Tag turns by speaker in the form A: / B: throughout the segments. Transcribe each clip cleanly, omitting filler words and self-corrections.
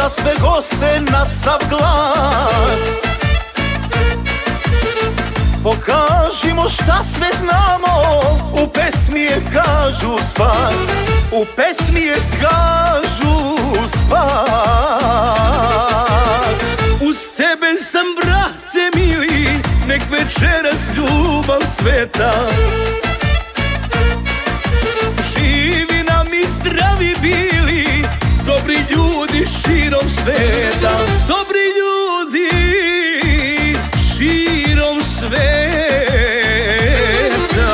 A: za sve goste na sav glas. Pokažimo šta sve znamo, u pesmi je kažu spas. U pesmi je kažu spas. Uz tebe sam, brate mili, nek večeras ljubav sveta. Živi nam i zdravi bili, dobri ljudi širom sveta. Dobri ljudi širom sveta.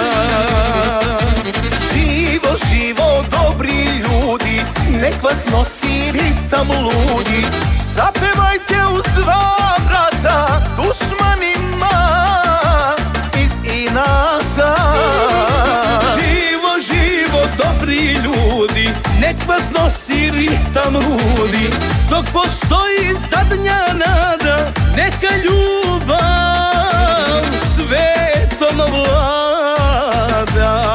A: Živo, živo, dobri ljudi, nek vas nosi ritam ludi. Zapevajte uz dva vrata dušmanima iz inata. Živo, živo, dobri ljudi, nek vas nosi ritam ludi. Dok postoji zadnja nada, neka ljubav svetom vlada.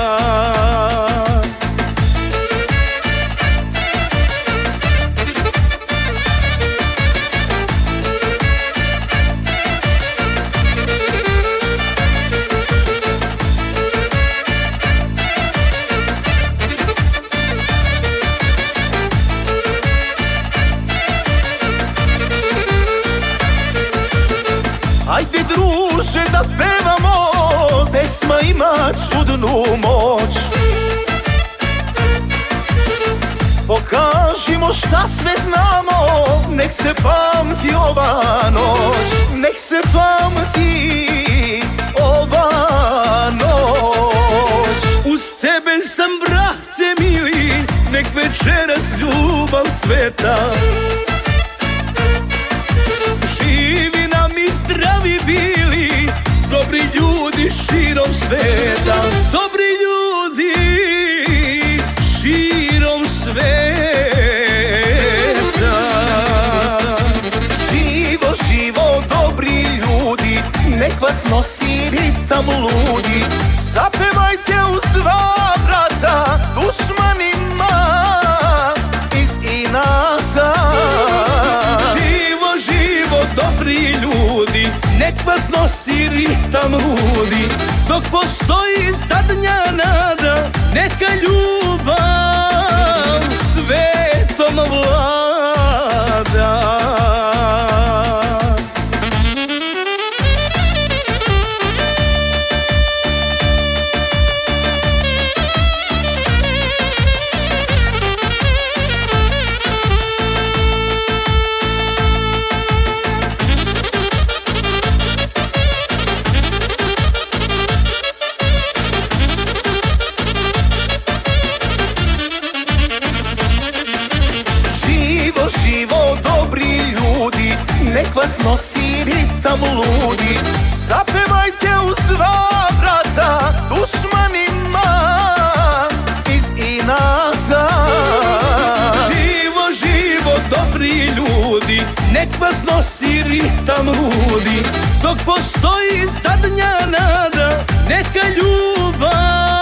A: Ajde druže da pevamo, pesma ima čudnu moć. Pokažimo šta sve znamo, nek se pamti ova noć. Nek se pamti ova noć. Uz tebe sam, brate mili, nek večeras ljubav sveta. Živi nam i zdravi bili, dobri ljudi širom sveta. Dobri ljudi širom sveta. Živo, živo, dobri ljudi, nek vas nosi ritam ludi. Zapevajte uz dva vrata dušmanima iz inata. Dobri ljudi, nek vas nosi ritam ludi. Dok postoji zadnja nada, neka ljubav svetom vlada. Živo, dobri ljudi, nek vas nosi ritam ludi. Zapevajte uz dva vrata dušmanima iz inata. Živo, živo, dobri ljudi, nek vas nosi ritam ludi. Dok postoji zadnja nada, neka ljubav